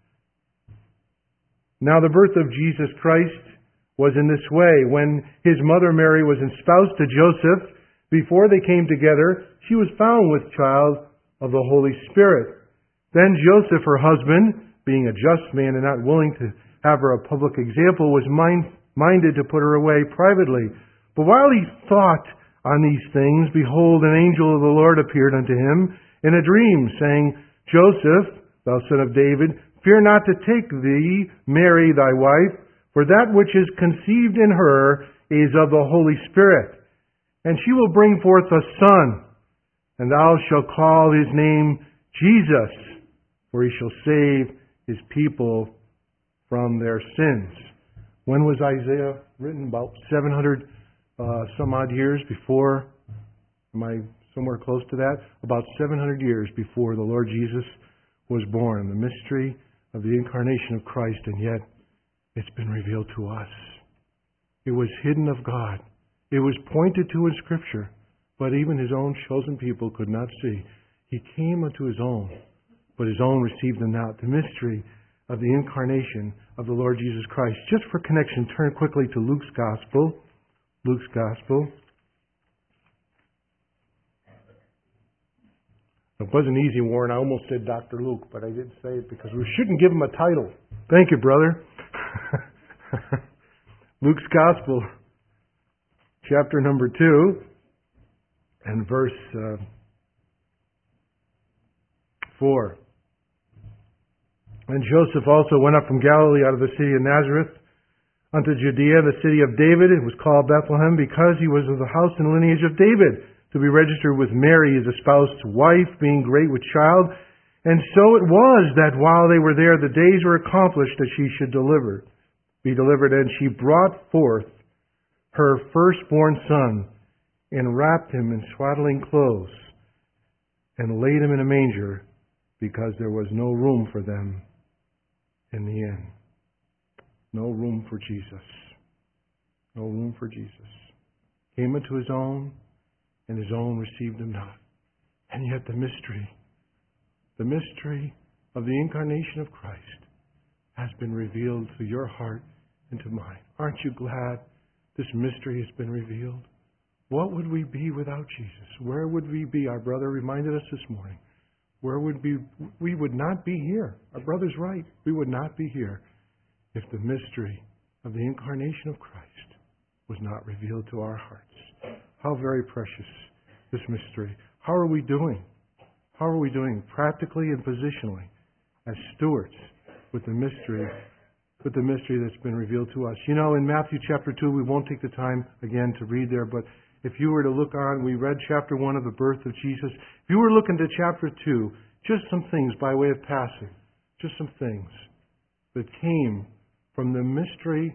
[SPEAKER 1] Now the birth of Jesus Christ was in this way. When His mother Mary was espoused to Joseph, before they came together, she was found with child of the Holy Spirit. Then Joseph, her husband, being a just man and not willing to have her a public example, was mind, minded to put her away privately. But while he thought on these things, behold, an angel of the Lord appeared unto him in a dream, saying, Joseph, thou son of David, fear not to take thee Mary thy wife, for that which is conceived in her is of the Holy Spirit. And she will bring forth a son, and thou shalt call his name Jesus, for he shall save his people from their sins. When was Isaiah written? About seven hundred uh, some odd years before. Am I somewhere close to that? About seven hundred years before the Lord Jesus was born. The mystery of the incarnation of Christ, and yet it's been revealed to us. It was hidden of God. It was pointed to in Scripture, but even His own chosen people could not see. He came unto His own, but His own received Him not. The mystery of the incarnation of the Lord Jesus Christ. Just for connection, turn quickly to Luke's Gospel. Luke's Gospel. It wasn't easy, Warren. I almost said Doctor Luke, but I didn't say it because we shouldn't give him a title. Thank you, brother. Luke's Gospel, chapter number two, and verse uh, four. And Joseph also went up from Galilee out of the city of Nazareth unto Judea, the city of David. It was called Bethlehem because he was of the house and lineage of David, to be registered with Mary, his espoused wife, being great with child. And so it was that while they were there, the days were accomplished that she should deliver, be delivered. And she brought forth her firstborn son, and wrapped him in swaddling clothes, and laid him in a manger, because there was no room for them in the inn. No room for Jesus. No room for Jesus. Came unto his own, and his own received him not. And yet the mystery, the mystery of the incarnation of Christ has been revealed to your heart and to mine. Aren't you glad this mystery has been revealed? What would we be without Jesus? Where would we be? Our brother reminded us this morning. Where would we, we would not be here. Our brother's right. We would not be here if the mystery of the incarnation of Christ was not revealed to our hearts. How very precious this mystery. How are we doing? How are we doing practically and positionally as stewards with the mystery, with the mystery that's been revealed to us? You know, in Matthew chapter two, we won't take the time again to read there, but if you were to look on, we read chapter one of the birth of Jesus. If you were looking to chapter two, just some things by way of passing, just some things that came from the mystery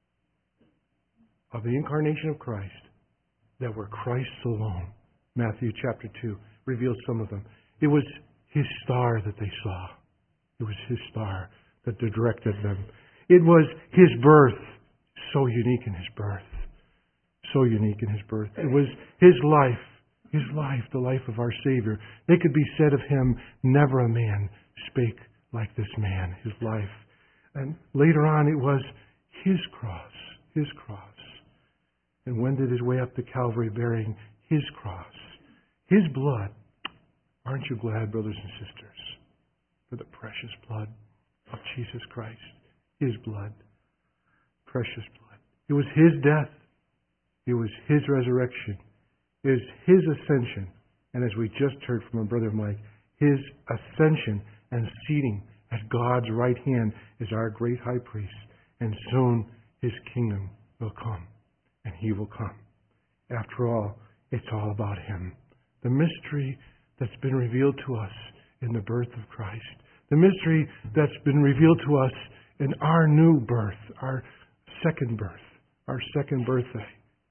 [SPEAKER 1] of the incarnation of Christ that were Christ's alone. Matthew chapter two reveals some of them. It was His star that they saw. It was His star that directed them. It was His birth, so unique in His birth. So unique in His birth. It was His life, His life, the life of our Savior. They could be said of Him, never a man spake like this man, His life. And later on it was His cross, His cross. And wended His way up to Calvary bearing His cross. His blood. Aren't you glad, brothers and sisters, for the precious blood of Jesus Christ? His blood. Precious blood. It was His death. It was His resurrection. It was His ascension. And as we just heard from our brother Mike, His ascension and seating at God's right hand is our great high priest. And soon His kingdom will come. And He will come. After all, it's all about Him. The mystery that's been revealed to us in the birth of Christ. The mystery that's been revealed to us in our new birth, our second birth, our second birthday.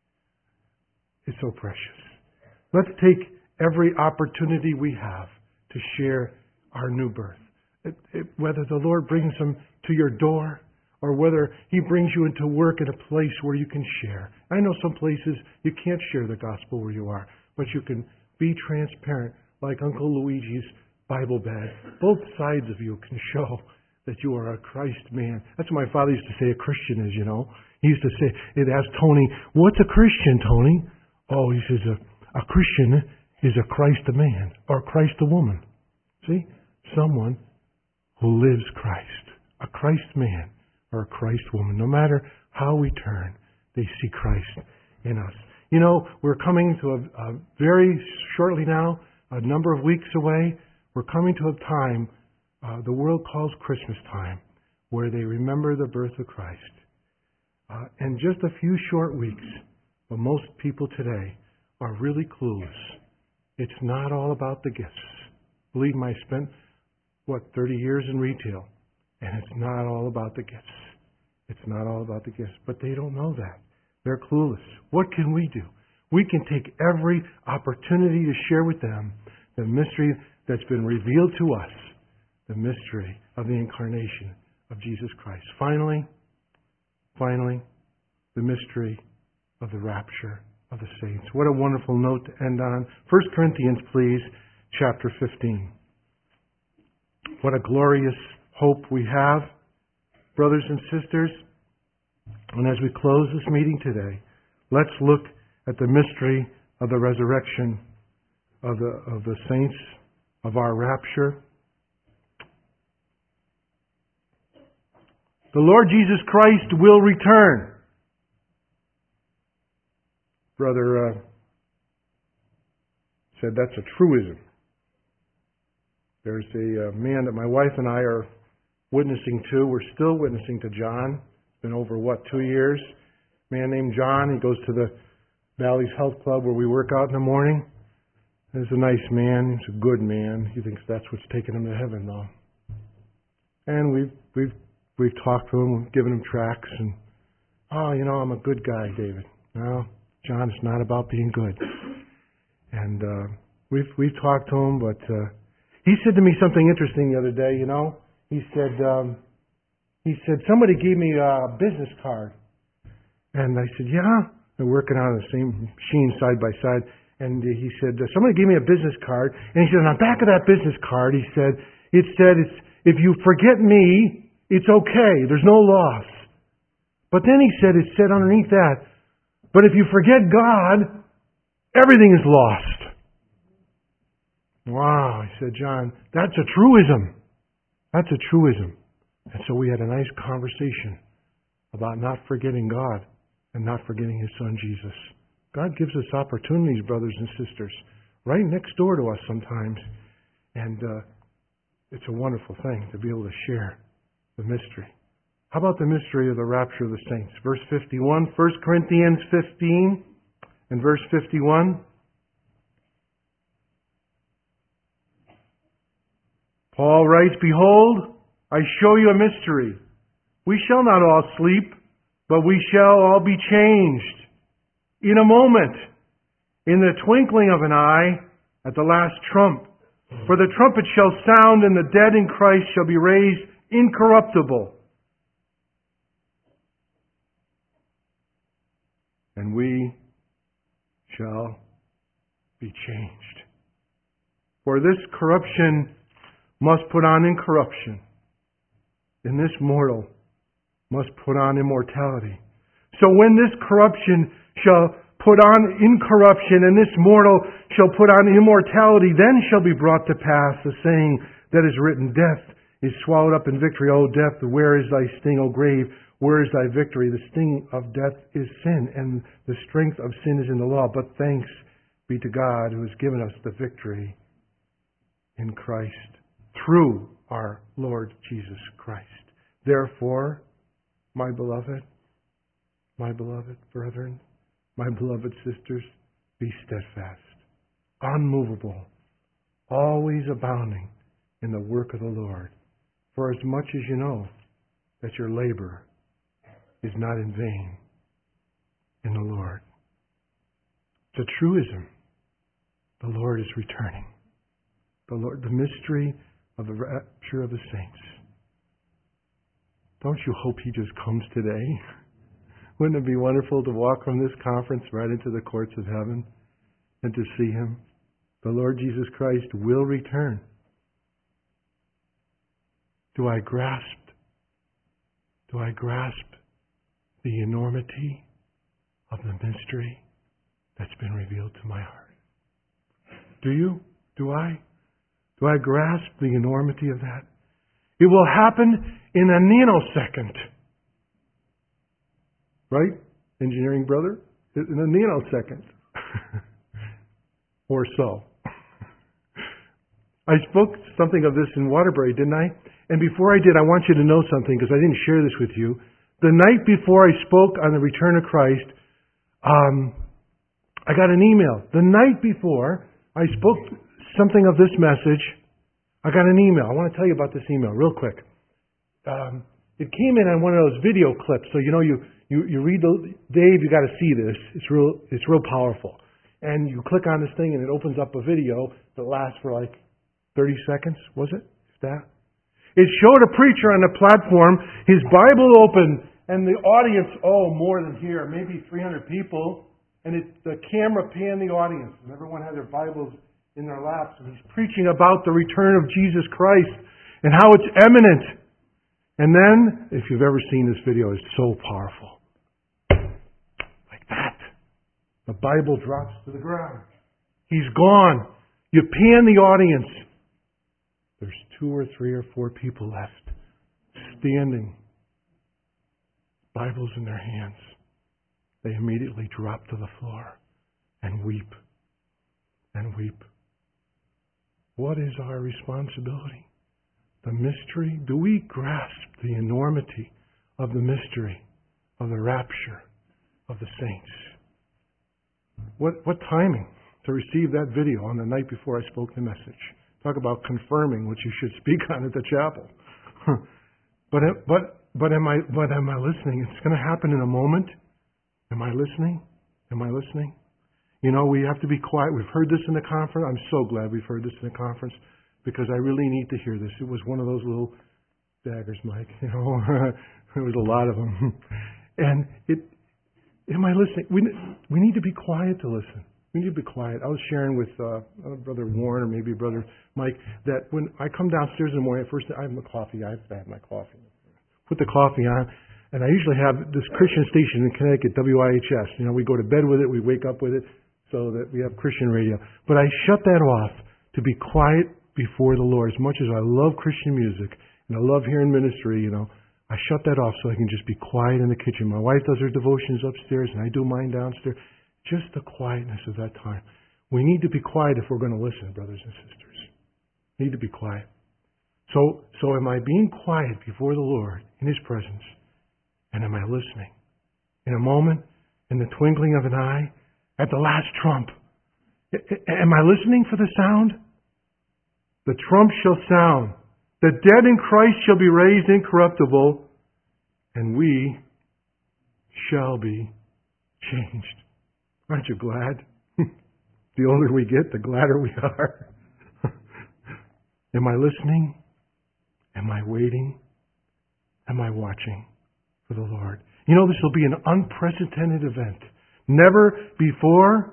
[SPEAKER 1] It's so precious. Let's take every opportunity we have to share our new birth. It, it, whether the Lord brings them to your door or whether He brings you into work at a place where you can share. I know some places you can't share the gospel where you are, but you can be transparent like Uncle Luigi's Bible bag. Both sides of you can show that you are a Christ man. That's what my father used to say a Christian is, you know. He used to say, he'd ask Tony, what's a Christian, Tony? Oh, he says, a, a Christian is a Christ a man or Christ a woman. See? Someone who lives Christ. A Christ man or a Christ woman. No matter how we turn, they see Christ in us. You know, we're coming to a, a very shortly now, a number of weeks away, we're coming to a time uh, the world calls Christmas time, where they remember the birth of Christ. Uh, in just a few short weeks, but most people today are really clueless. It's not all about the gifts. Believe me, I spent, what, thirty years in retail, and it's not all about the gifts. It's not all about the gifts, but they don't know that. They're clueless. What can we do? We can take every opportunity to share with them the mystery that's been revealed to us, the mystery of the incarnation of Jesus Christ. Finally, finally, the mystery of the rapture of the saints. What a wonderful note to end on. First Corinthians, please, chapter fifteen. What a glorious hope we have, brothers and sisters. And as we close this meeting today, let's look at the mystery of the resurrection of the of the saints, of our rapture. The Lord Jesus Christ will return. Brother uh, said that's a truism. There's a uh, man that my wife and I are witnessing to. We're still witnessing to John. It's been over, what, two years? A man named John. He goes to the Valley's Health Club where we work out in the morning. He's a nice man. He's a good man. He thinks that's what's taking him to heaven, though. And we've we've we've talked to him, we've given him tracts, and oh, you know, I'm a good guy, David. No, John, it's not about being good. And uh, we've we've talked to him, but uh, he said to me something interesting the other day. You know, he said um, he said somebody gave me a business card, and I said, yeah, they're working on the same machine side by side. And he said, somebody gave me a business card, and he said, on the back of that business card, he said, it said, it's, if you forget me, it's okay. There's no loss. But then he said, it said underneath that, but if you forget God, everything is lost. Wow, I said, John, that's a truism. That's a truism. And so we had a nice conversation about not forgetting God and not forgetting His Son, Jesus. God gives us opportunities, brothers and sisters, right next door to us sometimes. And uh, it's a wonderful thing to be able to share the mystery. How about the mystery of the rapture of the saints? Verse fifty-one, First Corinthians fifteen and verse fifty-one. Paul writes, behold, I show you a mystery. We shall not all sleep, but we shall all be changed. In a moment, in the twinkling of an eye, at the last trump. For the trumpet shall sound, and the dead in Christ shall be raised incorruptible. And we shall be changed. For this corruption must put on incorruption, and this mortal must put on immortality. So when this corruption shall put on incorruption, and this mortal shall put on immortality, then shall be brought to pass the saying that is written, death is swallowed up in victory. O death, where is thy sting? O grave, where is thy victory? The sting of death is sin, and the strength of sin is in the law. But thanks be to God who has given us the victory in Christ, through our Lord Jesus Christ. Therefore, my beloved, my beloved brethren, my beloved sisters, be steadfast, unmovable, always abounding in the work of the Lord. For as much as you know that your labor is not in vain in the Lord. It's a truism. The Lord is returning. The Lord, the mystery of the rapture of the saints. Don't you hope He just comes today? Wouldn't it be wonderful to walk from this conference right into the courts of heaven and to see Him? The Lord Jesus Christ will return. Do I grasp? Do I grasp the enormity of the mystery that's been revealed to my heart? Do you? Do I? Do I grasp the enormity of that? It will happen in a nanosecond. Right? Engineering brother? In a nanosecond. Or so. I spoke something of this in Waterbury, didn't I? And before I did, I want you to know something, because I didn't share this with you. The night before I spoke on the return of Christ, um, I got an email. The night before I spoke something of this message, I got an email. I want to tell you about this email real quick. Um, it came in on one of those video clips. So, you know, you, you, you read the, Dave, you got to see this. It's real, it's real powerful. And you click on this thing and it opens up a video that lasts for like thirty seconds, was it? If that? It showed a preacher on the platform, his Bible open, and the audience, oh, more than here, maybe three hundred people. And it, the camera panned the audience, and everyone had their Bibles in their laps. And he's preaching about the return of Jesus Christ and how it's imminent. And then, if you've ever seen this video, it's so powerful. Like that. The Bible drops to the ground. He's gone. You pan the audience. There's two or three or four people left, standing, Bibles in their hands. They immediately drop to the floor and weep and weep. What is our responsibility? The mystery? Do we grasp the enormity of the mystery of the rapture of the saints? What what timing? to receive that video on the night before I spoke the message. Talk about confirming what you should speak on at the chapel. but but but am I but am I listening? It's going to happen in a moment. Am I listening? Am I listening? You know, we have to be quiet. We've heard this in the conference. I'm so glad we've heard this in the conference because I really need to hear this. It was one of those little daggers, Mike. You know, there was a lot of them. And it, am I listening? We we need to be quiet to listen. We need to be quiet. I was sharing with uh, Brother Warren or maybe Brother Mike that when I come downstairs in the morning, first I have my coffee. I have to have my coffee. Put the coffee on, and I usually have this Christian station in Connecticut, W I H S. You know, we go to bed with it, we wake up with it, so that we have Christian radio. But I shut that off to be quiet before the Lord. As much as I love Christian music and I love hearing ministry, you know, I shut that off so I can just be quiet in the kitchen. My wife does her devotions upstairs, and I do mine downstairs. Just the quietness of that time. We need to be quiet if we're going to listen, brothers and sisters. We need to be quiet. So, so am I being quiet before the Lord in His presence? And am I listening? In a moment, in the twinkling of an eye, at the last trump. Am I listening for the sound? The trump shall sound. The dead in Christ shall be raised incorruptible, and we shall be changed. Aren't you glad? The older we get, the gladder we are. Am I listening? Am I waiting? Am I watching for the Lord? You know, this will be an unprecedented event. Never before,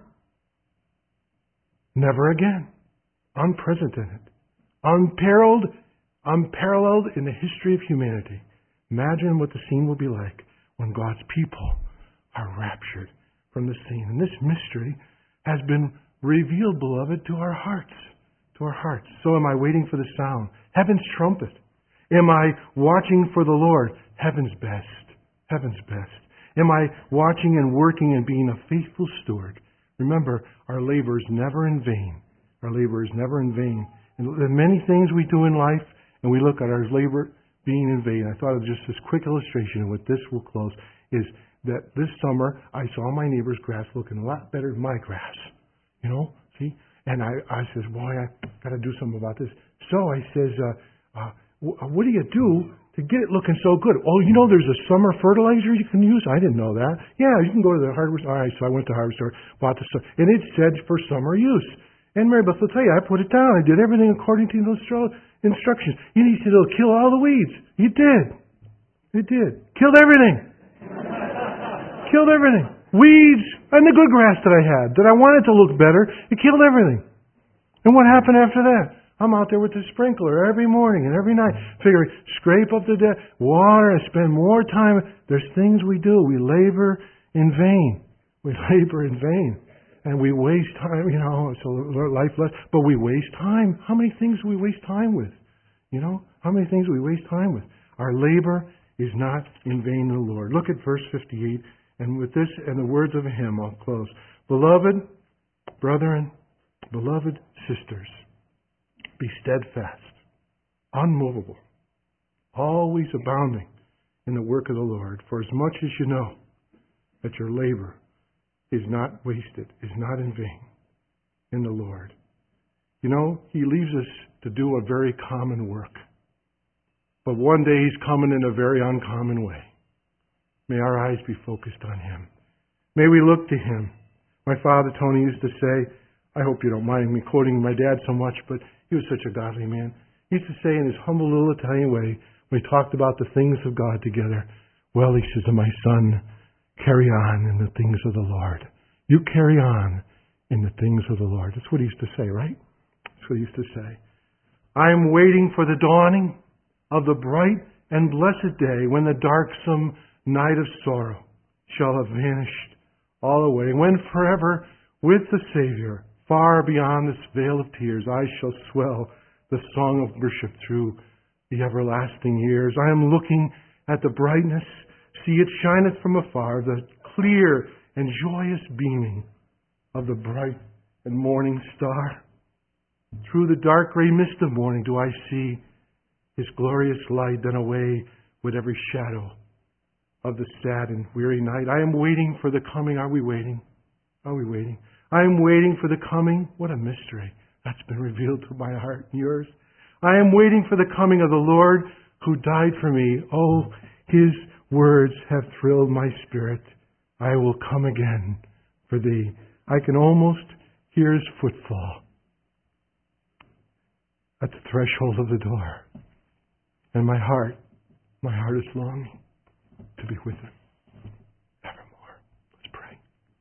[SPEAKER 1] never again. Unprecedented. Unparalleled, unparalleled in the history of humanity. Imagine what the scene will be like when God's people are raptured from the scene. And this mystery has been revealed, beloved, to our hearts. To our hearts. So am I waiting for the sound? Heaven's trumpet. Am I watching for the Lord? Heaven's best. Heaven's best. Am I watching and working and being a faithful steward? Remember, our labor is never in vain. Our labor is never in vain. And there are many things we do in life, and we look at our labor being in vain. I thought of just this quick illustration, and with this we'll close, is that this summer I saw my neighbor's grass looking a lot better than my grass. You know, see? And I, I says, boy, I got to do something about this. So I says, uh, uh, what do you do to get it looking so good? Oh, you know, there's a summer fertilizer you can use. I didn't know that. Yeah, you can go to the hardware store. All right, so I went to the hardware store, bought the stuff, and it said for summer use. And Mary Beth will tell you, I put it down. I did everything according to those instructions. You know, he said it'll kill all the weeds. It did. It did. Killed everything. Killed everything. Weeds and the good grass that I had, that I wanted to look better, it killed everything. And what happened after that? I'm out there with the sprinkler every morning and every night, figuring, scrape up the dead, water, and spend more time. There's things we do. We labor in vain. We labor in vain. And we waste time, you know, so life less, but we waste time. How many things do we waste time with? You know, how many things do we waste time with? Our labor is not in vain in the Lord. Look at verse fifty-eight. And with this and the words of a hymn, I'll close. Beloved brethren, beloved sisters, be steadfast, unmovable, always abounding in the work of the Lord. For as much as you know that your labor is not wasted, is not in vain in the Lord. You know, He leaves us to do a very common work. But one day He's coming in a very uncommon way. May our eyes be focused on Him. May we look to Him. My father, Tony, used to say, I hope you don't mind me quoting my dad so much, but he was such a godly man. He used to say in his humble little Italian way, when he talked about the things of God together, well, he says, my son, carry on in the things of the Lord. You carry on in the things of the Lord. That's what he used to say, right? That's what he used to say. I am waiting for the dawning of the bright and blessed day when the darksome night of sorrow shall have vanished all away, when forever with the Savior, far beyond this veil of tears, I shall swell the song of worship through the everlasting years. I am looking at the brightness, see it shineth from afar, the clear and joyous beaming of the bright and morning star. Through the dark gray mist of morning do I see His glorious light, done away with every shadow of the sad and weary night. I am waiting for the coming. Are we waiting? Are we waiting? I'm waiting for the coming. What a mystery that's been revealed to my heart and yours. I am waiting for the coming of the Lord who died for me. Oh, His words have thrilled my spirit. I will come again for thee. I can almost hear His footfall at the threshold of the door. And my heart, my heart is longing to be with Him evermore. Let's pray.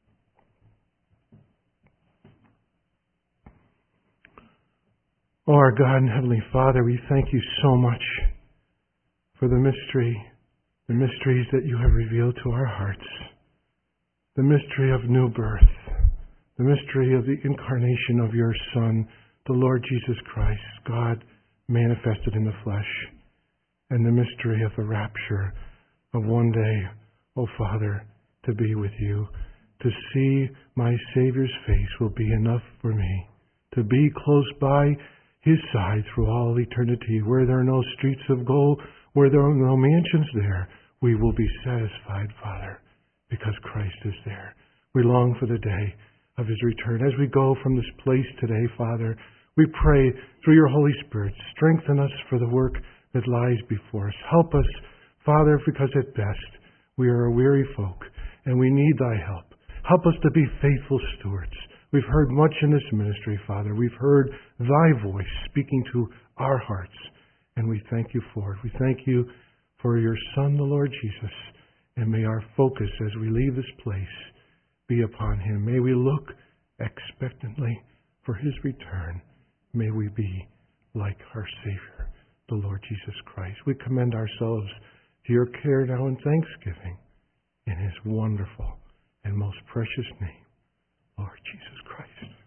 [SPEAKER 1] Oh, our God and Heavenly Father, we thank You so much for the mystery, the mysteries that You have revealed to our hearts. The mystery of new birth, the mystery of the incarnation of Your Son, the Lord Jesus Christ, God manifested in the flesh, and the mystery of the rapture of one day, oh Father, to be with You. To see my Savior's face will be enough for me. To be close by His side through all eternity, where there are no streets of gold, where there are no mansions there, we will be satisfied, Father, because Christ is there. We long for the day of His return. As we go from this place today, Father, we pray through Your Holy Spirit, strengthen us for the work that lies before us. Help us, Father, because at best we are a weary folk and we need Thy help. Help us to be faithful stewards. We've heard much in this ministry, Father. We've heard Thy voice speaking to our hearts, and we thank You for it. We thank You for Your Son, the Lord Jesus, and may our focus as we leave this place be upon Him. May we look expectantly for His return. May we be like our Savior, the Lord Jesus Christ. We commend ourselves to Your care now in thanksgiving in His wonderful and most precious name, Lord Jesus Christ.